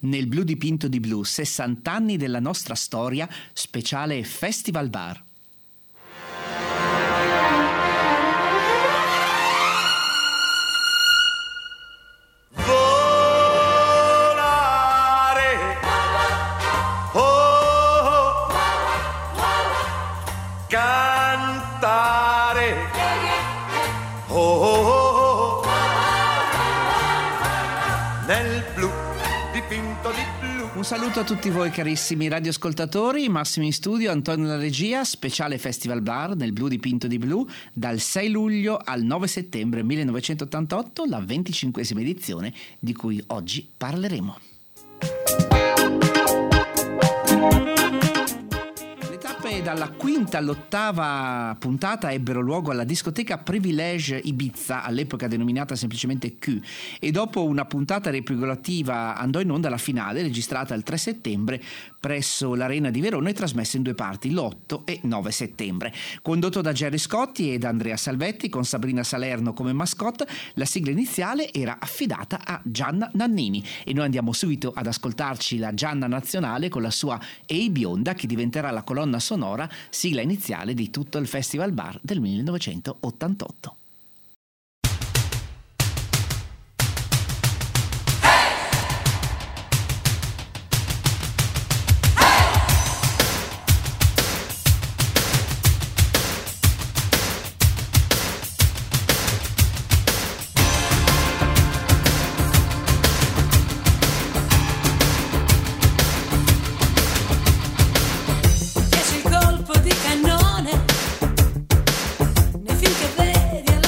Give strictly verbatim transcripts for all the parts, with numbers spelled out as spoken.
Nel blu dipinto di blu, sessanta anni della nostra storia, speciale Festival Bar. Volare, oh, cantare, oh, nel blu dipinto di blu. Un saluto a tutti voi carissimi radioascoltatori, Massimo in studio, Antonio alla regia, speciale Festival Bar nel blu dipinto di blu, dal sei luglio al nove settembre millenovecentottantotto, la venticinquesima edizione di cui oggi parleremo. Dalla quinta all'ottava puntata ebbero luogo alla discoteca Privilege Ibiza, all'epoca denominata semplicemente Q, e dopo una puntata riepilogolativa andò in onda la finale, registrata il tre settembre presso l'Arena di Verona e trasmessa in due parti, l'otto e nove settembre. Condotto da Gerry Scotti ed Andrea Salvetti, con Sabrina Salerno come mascotte, la sigla iniziale era affidata a Gianna Nannini e noi andiamo subito ad ascoltarci la Gianna nazionale con la sua Ehi Bionda, che diventerà la colonna sonora, sigla iniziale di tutto il Festival Bar del millenovecentottantotto. Di cannone, nei film che vedi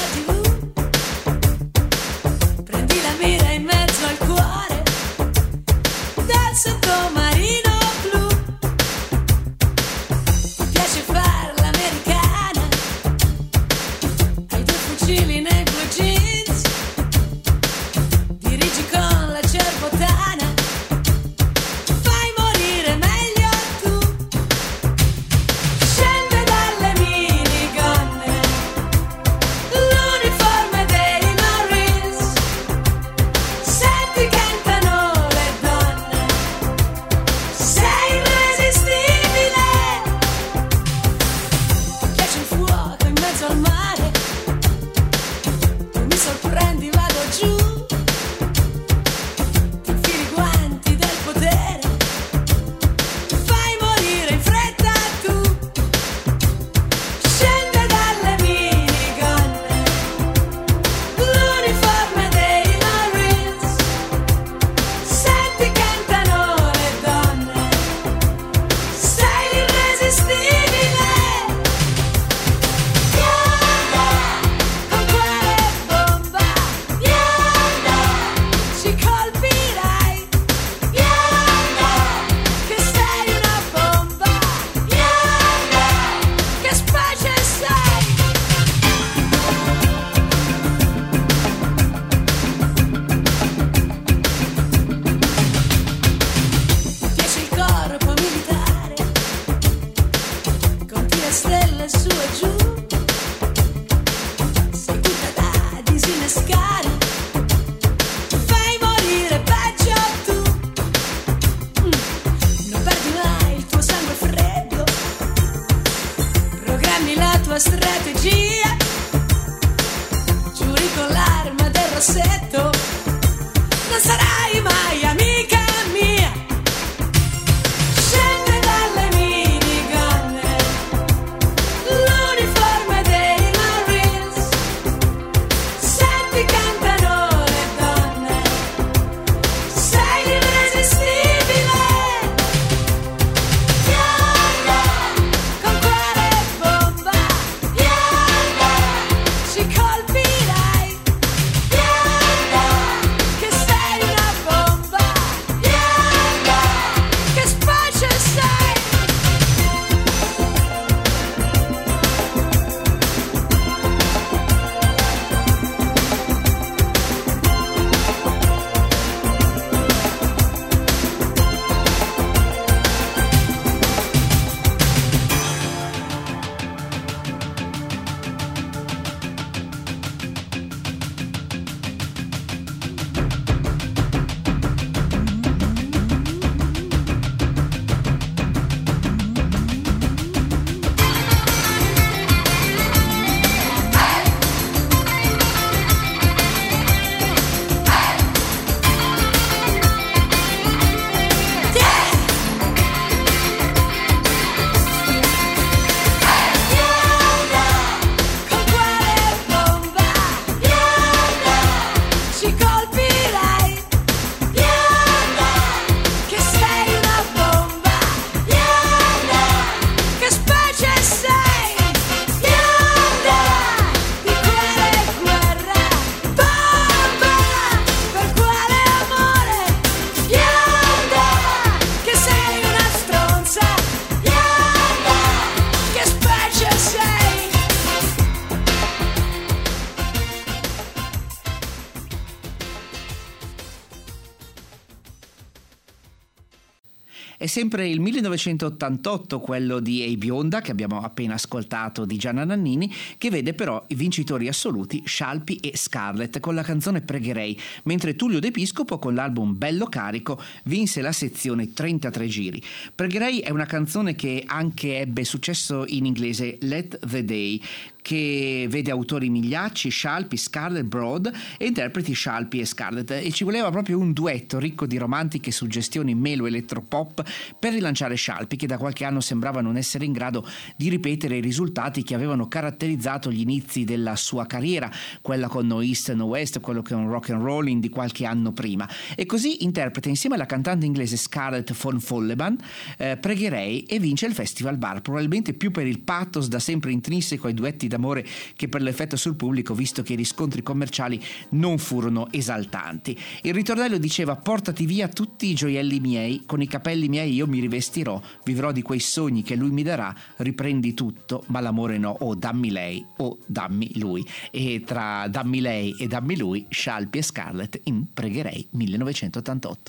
È sempre il millenovecentottantotto quello di Ehi Bionda, che abbiamo appena ascoltato, di Gianna Nannini, che vede però i vincitori assoluti Scialpi e Scarlett con la canzone Pregherei, mentre Tullio De Piscopo con l'album Bello Carico vinse la sezione trentatré giri. Pregherei è una canzone che anche ebbe successo in inglese, Let the Day, che vede autori Migliacci, Scialpi, Scarlett, Broad e interpreti Scialpi e Scarlett, e ci voleva proprio un duetto ricco di romantiche suggestioni melo elettropop per rilanciare Scialpi, che da qualche anno sembrava non essere in grado di ripetere i risultati che avevano caratterizzato gli inizi della sua carriera, quella con No East No West, quello con Rock and Rolling di qualche anno prima, e così interpreta insieme alla cantante inglese Scarlett von Folleban eh, Pregherei e vince il Festival Bar, probabilmente più per il pathos da sempre intrinseco ai duetti d'amore che per l'effetto sul pubblico, visto che i riscontri commerciali non furono esaltanti. Il ritornello diceva: portati via tutti i gioielli miei, con i capelli miei io mi rivestirò, vivrò di quei sogni che lui mi darà, riprendi tutto ma l'amore no, o dammi lei o dammi lui. E tra dammi lei e dammi lui, Scialpi e Scarlett in Pregherei millenovecentottantotto.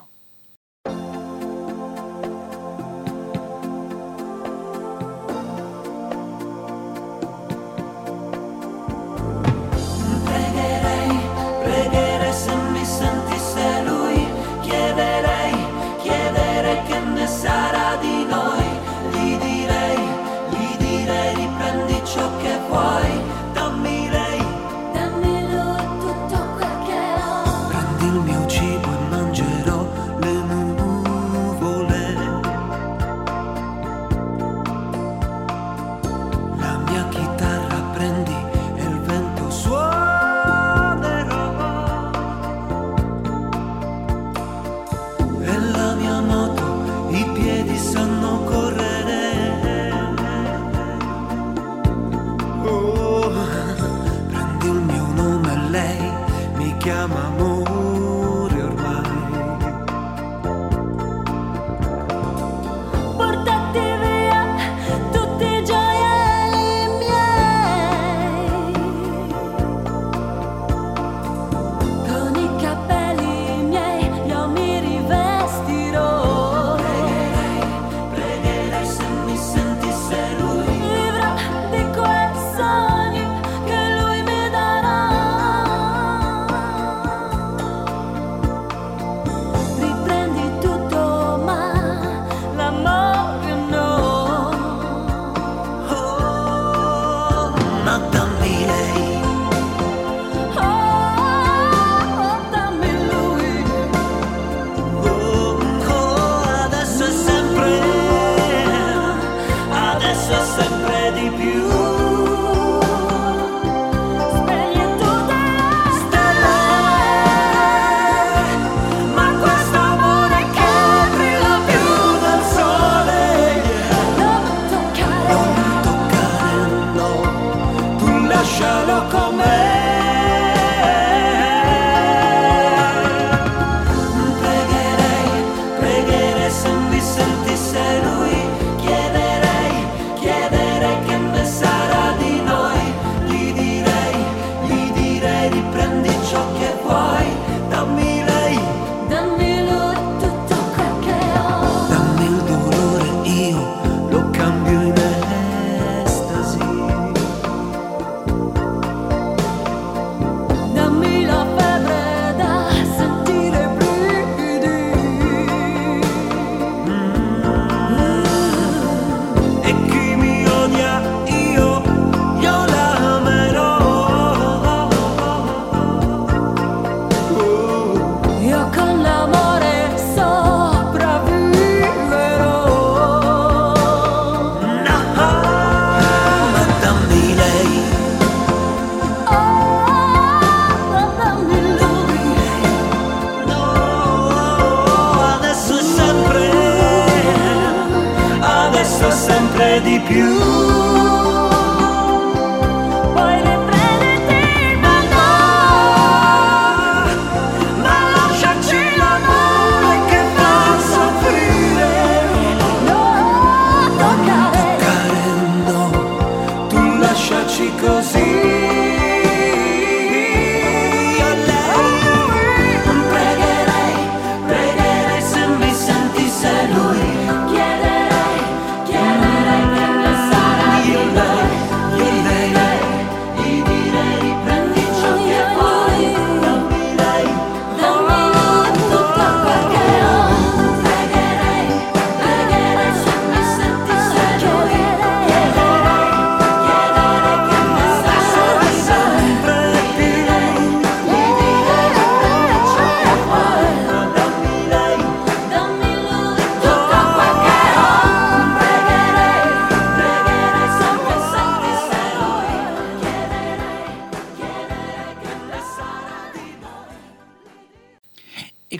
Di più, poi riprenditi il mandare, ma lasciaci l'amore che fa soffrire. No, toccare, toccare no, tu lasciaci così. Io lei pregherei, pregherei se mi sentisse lui.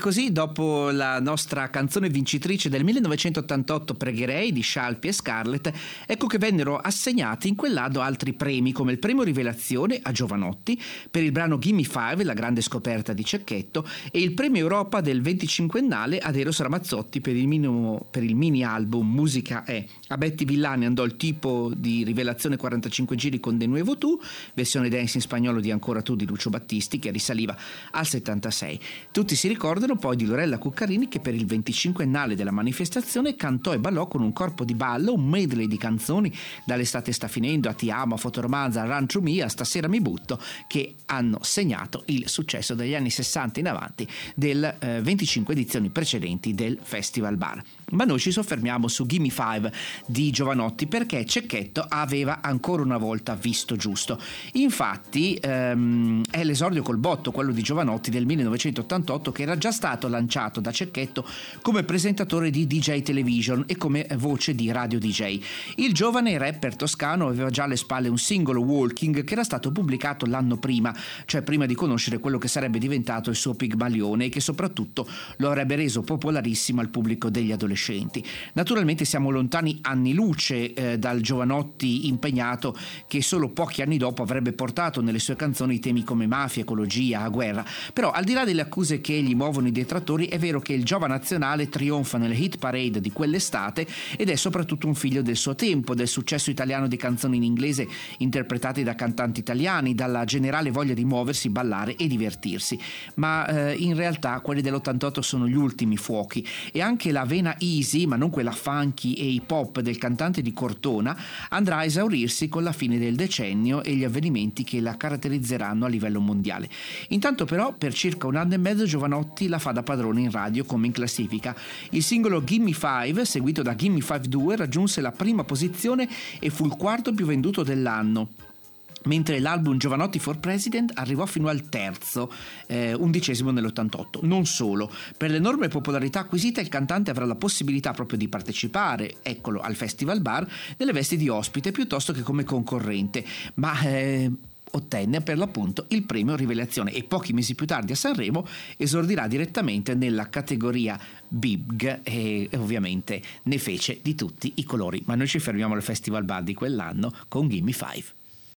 così, dopo la nostra canzone vincitrice del millenovecentottantotto Pregherei di Scialpi e Scarlett, ecco che vennero assegnati in quell'anno altri premi, come il premio Rivelazione a Jovanotti per il brano Gimme Five, la grande scoperta di Cecchetto, e il premio Europa del venticinquennale ad Eros Ramazzotti per il, minimo, per il mini album Musica è. A Betty Villani andò il tipo di Rivelazione quarantacinque giri con De Nuevo Tu, versione dance in spagnolo di Ancora tu di Lucio Battisti, che risaliva al settantasei. Tutti si ricordano poi di Lorella Cuccarini, che per il venticinquennale della manifestazione cantò e ballò con un corpo di ballo un medley di canzoni dall'estate sta finendo a Ti amo, a Fotoromanza, a Run to Me, a Stasera mi butto, che hanno segnato il successo degli anni sessanta in avanti del eh, venticinque edizioni precedenti del Festival Bar. Ma noi ci soffermiamo su Gimme Five di Jovanotti, perché Cecchetto aveva ancora una volta visto giusto. Infatti ehm, è l'esordio col botto, quello di Jovanotti del millenovecentottantotto, che era già stato lanciato da Cecchetto come presentatore di D J Television e come voce di radio D J. Il giovane rapper toscano aveva già alle spalle un singolo, Walking, che era stato pubblicato l'anno prima, cioè prima di conoscere quello che sarebbe diventato il suo Pigmalione e che soprattutto lo avrebbe reso popolarissimo al pubblico degli adolescenti. Naturalmente siamo lontani anni luce eh, dal Jovanotti impegnato, che solo pochi anni dopo avrebbe portato nelle sue canzoni temi come mafia, ecologia, guerra. Però al di là delle accuse che gli muovono i detrattori, è vero che il Giova Nazionale trionfa nelle hit parade di quell'estate ed è soprattutto un figlio del suo tempo, del successo italiano di canzoni in inglese interpretate da cantanti italiani, dalla generale voglia di muoversi, ballare e divertirsi. Ma eh, in realtà quelli dell'ottantotto sono gli ultimi fuochi, e anche la vena easy, ma non quella funky e hip hop del cantante di Cortona, andrà a esaurirsi con la fine del decennio e gli avvenimenti che la caratterizzeranno a livello mondiale. Intanto però per circa un anno e mezzo Jovanotti la fa da padrone in radio come in classifica. Il singolo Gimme Five, seguito da Gimme Five due, raggiunse la prima posizione e fu il quarto più venduto dell'anno, mentre l'album Jovanotti for President arrivò fino al terzo, eh, undicesimo nell'ottantotto. Non solo, per l'enorme popolarità acquisita il cantante avrà la possibilità proprio di partecipare, eccolo, al Festival Bar nelle vesti di ospite piuttosto che come concorrente, ma eh, ottenne per l'appunto il premio Rivelazione e pochi mesi più tardi a Sanremo esordirà direttamente nella categoria Big e ovviamente ne fece di tutti i colori. Ma noi ci fermiamo al Festival Bar di quell'anno con Gimme Five.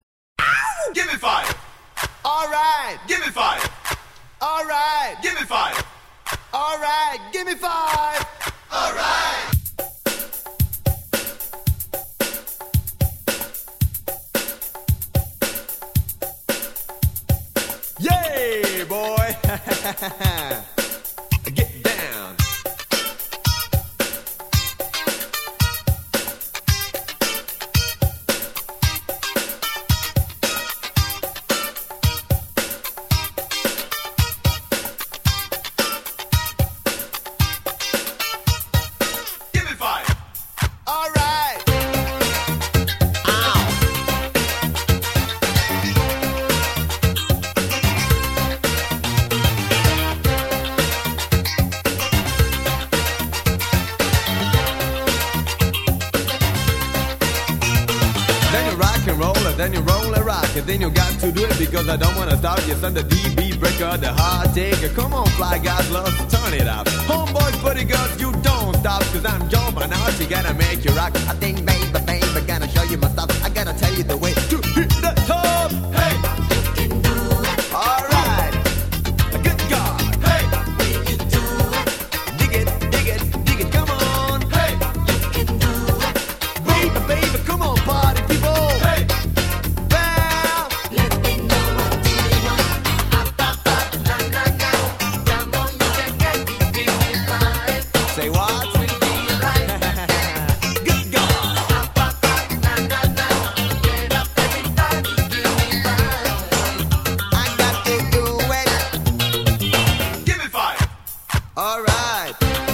Give me five. All right. Give me five. All right. Give me five. All right. Give me five. All right. Yeah, boy. Get down. Then you roll a rock, and then you got to do it because I don't wanna stop. Yes, I'm the D B breaker, the hard taker. Come on, fly guys, let's turn it up. Homeboys, buddy girls, you don't stop, cause I'm Joe Bernard, gotta make you rock. I think, baby, baby, gotta show you my stuff. I gotta tell you the way to hit the top. Hey, you can do it. All right, good God. Hey, will you do it? Dig it, dig it, dig it, come on. Hey, you can do it. Baby, baby, come on, party people. Hey. Say what? Good God. I got to do it. Give me five. All right.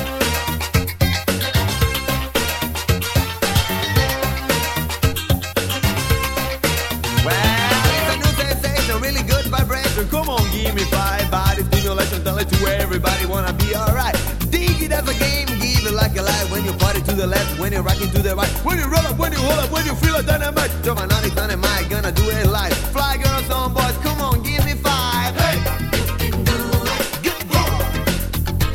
Well, it's a new sensation, really good vibration. Come on, give me five. Body stimulation, tell it to everybody wanna be alright. Dig it as a game, give it like a light. When you party to the left, when you're rocking to the right, when you roll up, when you hold up, when you feel a dynamite. Jovanotti, dynamite, gonna do it live. Fly girls on boys, come on, give me five. Hey, you can do it. Good God.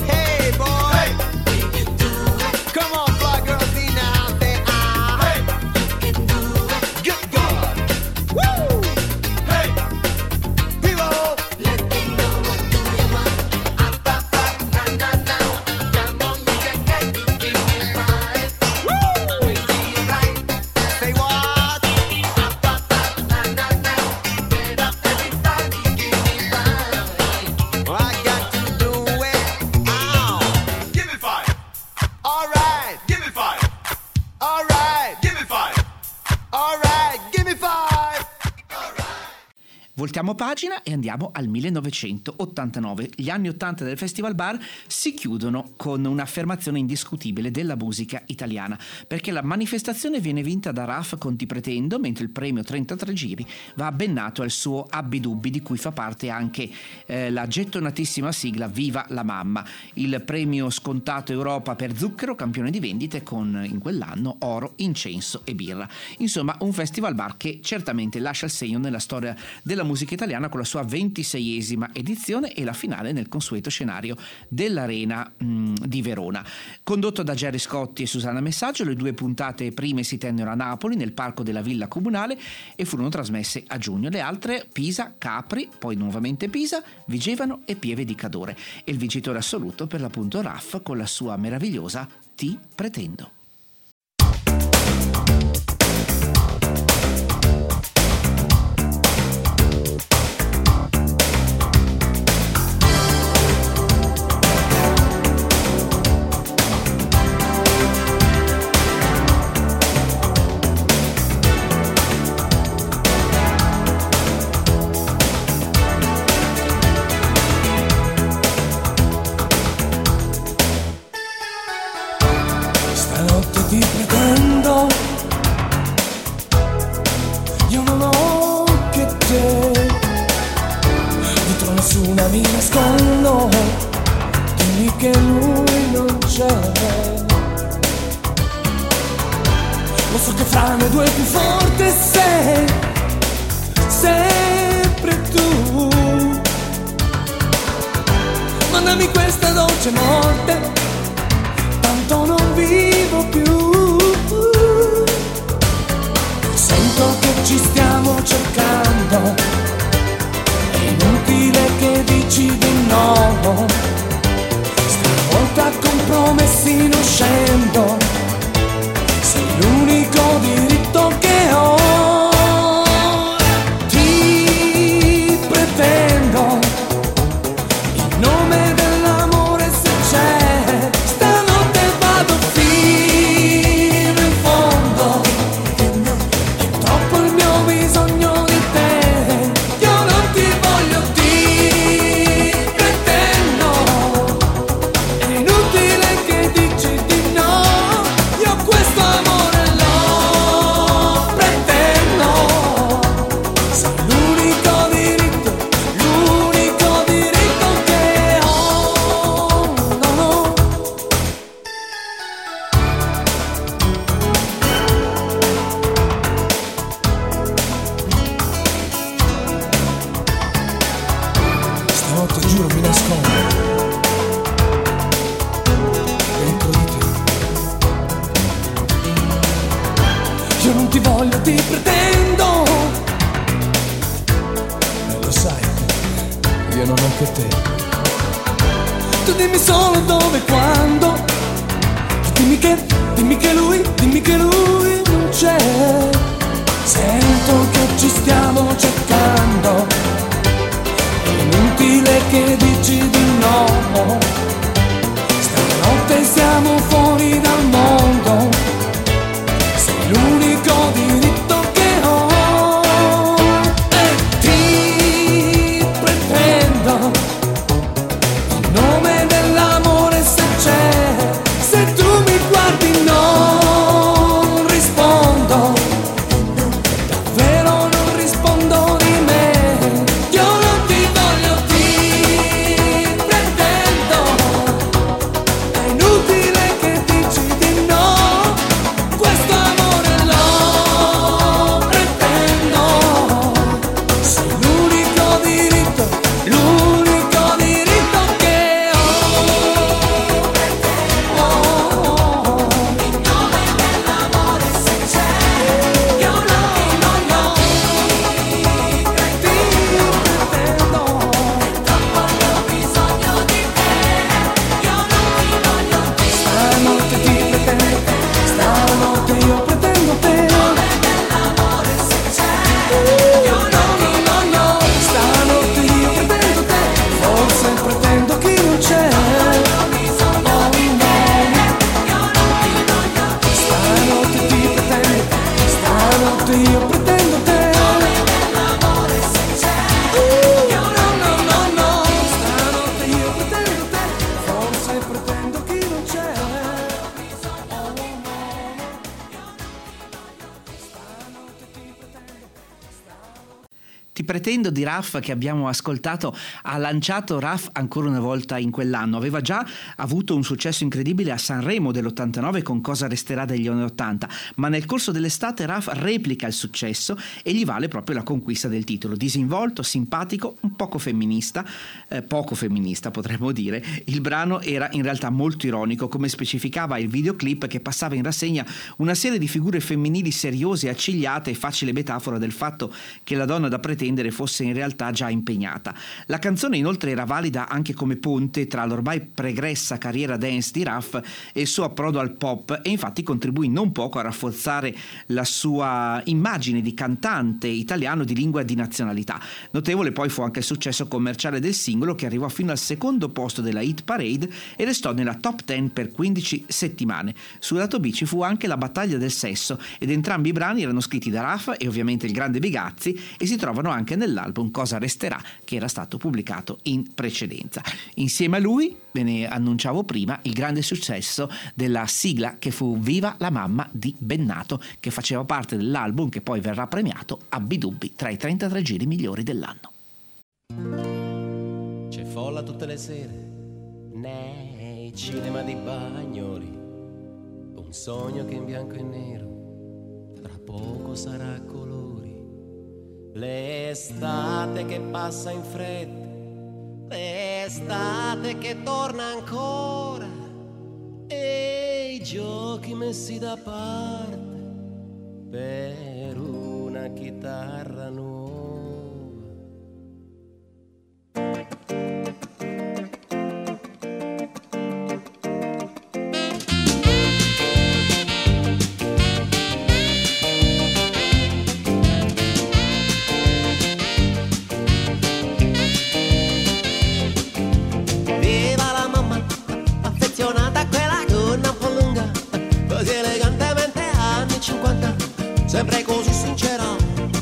Voltiamo pagina e andiamo al millenovecentottantanove. Gli anni ottanta del Festival Bar si chiudono con un'affermazione indiscutibile della musica italiana, perché la manifestazione viene vinta da Raf con Ti pretendo, mentre il premio trentatré giri va abbennato al suo Abbi Dubbi, di cui fa parte anche eh, la gettonatissima sigla Viva la mamma. Il premio scontato Europa per Zucchero, campione di vendite, con in quell'anno oro, incenso e birra. Insomma, un Festival Bar che certamente lascia il segno nella storia della musica italiana con la sua ventiseiesima edizione e la finale nel consueto scenario dell'Arena mh, di Verona. Condotto da Gerry Scotti e Susanna Messaggio, le due puntate prime si tennero a Napoli nel parco della Villa Comunale e furono trasmesse a giugno. Le altre, Pisa, Capri, poi nuovamente Pisa, Vigevano e Pieve di Cadore, e il vincitore assoluto per l'appunto Raf con la sua meravigliosa Ti pretendo. Ti pretendo, io non ho che te, dietro nessuna mi nascondo, dimmi che lui non c'è. Lo so che fra noi due più forte sei, sempre tu. Mandami questa dolce morte, tanto non vivo più. Sento che ci stiamo cercando, è inutile che dici di no. Stavolta con promessi non scendo, sei l'unico diritto che ho. Ti pretendo, in nome dell'amore se c'è. Stanotte vado fino in fondo, è troppo il mio bisogno di te. Io non ti voglio, ti pretendo, è inutile che dici di no. Io questo amore lo pretendo, sei l'unico diritto, l'unico diritto che ho. No, no. Stanotte giuro mi nascondo dentro di te. Io non ti voglio, ti pretendo, e lo sai, io non ho che te. Tu dimmi solo dove e quando, dimmi che, dimmi che lui, dimmi che lui non c'è. Sento che ci stiamo cercando, è inutile che dici di no. Stanotte siamo fuori dal mondo, sei l'unico diritto che ho. E ti pretendo, in nome dell'amore se c'è. Pretendo di Raf che abbiamo ascoltato ha lanciato Raf ancora una volta in quell'anno. Aveva già avuto un successo incredibile a Sanremo dell'ottantanove con Cosa resterà degli anni ottanta, ma nel corso dell'estate Raf replica il successo e gli vale proprio la conquista del titolo. Disinvolto, simpatico, un poco femminista, eh, poco femminista potremmo dire. Il brano era in realtà molto ironico, come specificava il videoclip che passava in rassegna una serie di figure femminili seriose, accigliate e facile metafora del fatto che la donna da pretendere fosse in realtà già impegnata. La canzone inoltre era valida anche come ponte tra l'ormai pregressa carriera dance di Raf e il suo approdo al pop, e infatti contribuì non poco a rafforzare la sua immagine di cantante italiano di lingua di nazionalità. Notevole poi fu anche il successo commerciale del singolo, che arrivò fino al secondo posto della hit parade e restò nella top dieci per quindici settimane. Sul lato B ci fu anche La battaglia del sesso, ed entrambi i brani erano scritti da Raf e ovviamente il grande Bigazzi, e si trovano anche nell'album Cosa resterà, che era stato pubblicato in precedenza. Insieme a lui, ve ne annunciavo prima, il grande successo della sigla che fu Viva la mamma di Bennato, che faceva parte dell'album che poi verrà premiato Abbi-Dubbi tra i trentatré giri migliori dell'anno. C'è folla tutte le sere nei cinema di Bagnoli, un sogno che in bianco e nero tra poco sarà a colori, l'estate che passa in fretta, l'estate che torna ancora, e i giochi messi da parte per una chitarra nuova. Sempre così sincera.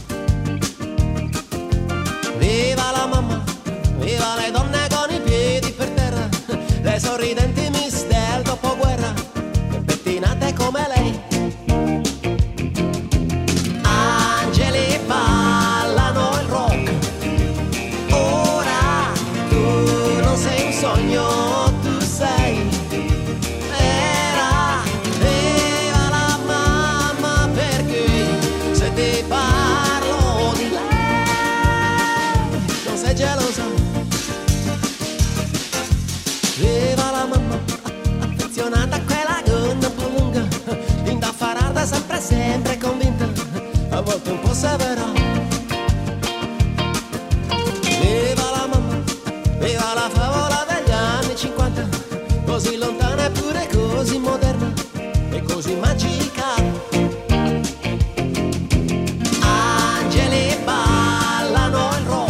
Viva la mamma, viva le donne con i piedi per terra, le sorridenti miss del dopoguerra, e pettinate come lei. Angeli ballano il rock, ora tu non sei un sogno, tu sei. Gelosa, viva la mamma, affezionata a quella gonna un po' lunga, indaffarata sempre sempre convinta, a volte un po' severa. Viva la mamma, viva la favola degli anni cinquanta, così lontana eppure così moderna e così magica. Angeli ballano il rock,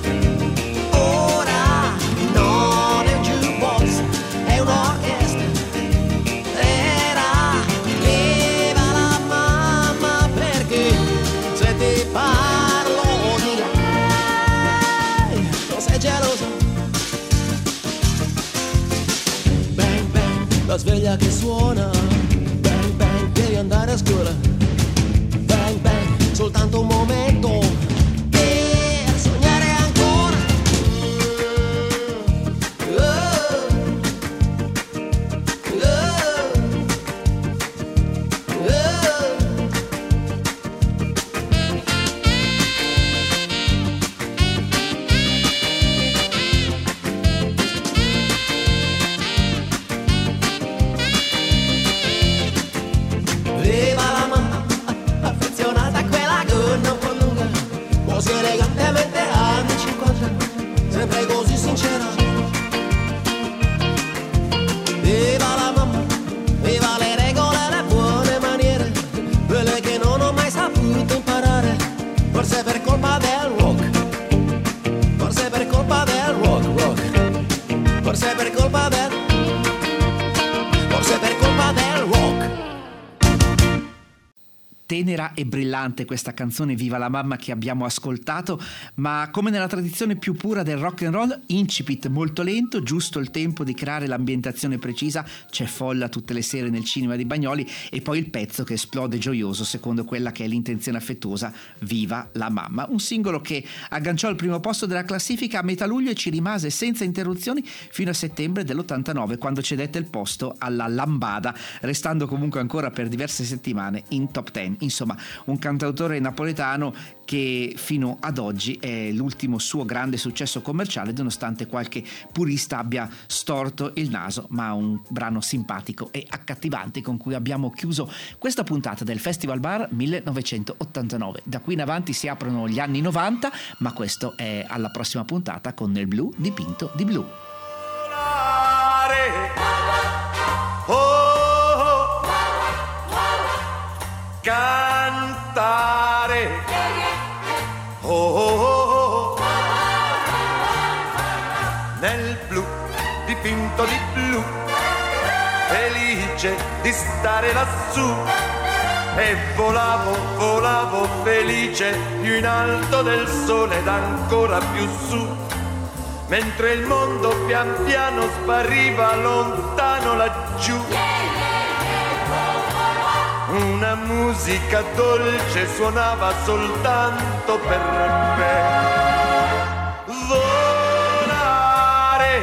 la sveglia che suona, bang bang, devi andare a scuola, bang bang, soltanto un momento per sognare ancora. Oh, oh, oh. Viva la mamma, affezionata a quella gonna un po' lunga, tenera e brillante questa canzone Viva la mamma che abbiamo ascoltato, ma come nella tradizione più pura del rock and roll, incipit molto lento, giusto il tempo di creare l'ambientazione precisa, c'è folla tutte le sere nel cinema di Bagnoli e poi il pezzo che esplode gioioso secondo quella che è l'intenzione affettuosa, Viva la mamma, un singolo che agganciò al primo posto della classifica a metà luglio e ci rimase senza interruzioni fino a settembre dell'ottantanove, quando cedette il posto alla Lambada, restando comunque ancora per diverse settimane in top ten. Insomma, un cantautore napoletano che fino ad oggi è l'ultimo suo grande successo commerciale, nonostante qualche purista abbia storto il naso, ma un brano simpatico e accattivante con cui abbiamo chiuso questa puntata del Festival Bar millenovecentottantanove. Da qui in avanti si aprono gli anni novanta, ma questo è alla prossima puntata con Nel blu dipinto di blu. Cantare, oh, oh, oh, nel blu dipinto di blu, felice di stare lassù, e volavo, volavo felice più in alto del sole ed ancora più su, mentre il mondo pian piano spariva lontano laggiù. Una musica dolce suonava soltanto per me. Volare,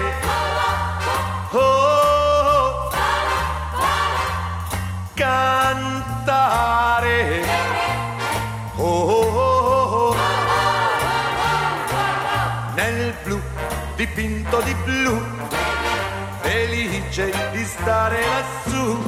oh, cantare, oh, nel blu dipinto di blu, felice di stare lassù.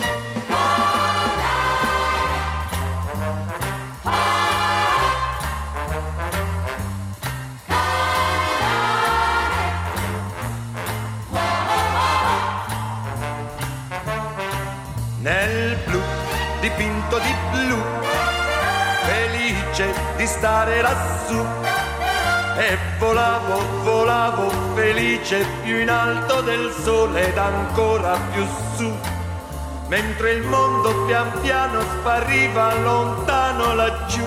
Nel blu dipinto di blu, felice di stare lassù, e volavo, volavo felice più in alto del sole ed ancora più su, mentre il mondo pian piano spariva lontano laggiù.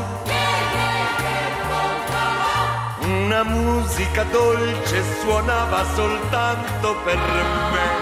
Una musica dolce suonava soltanto per me.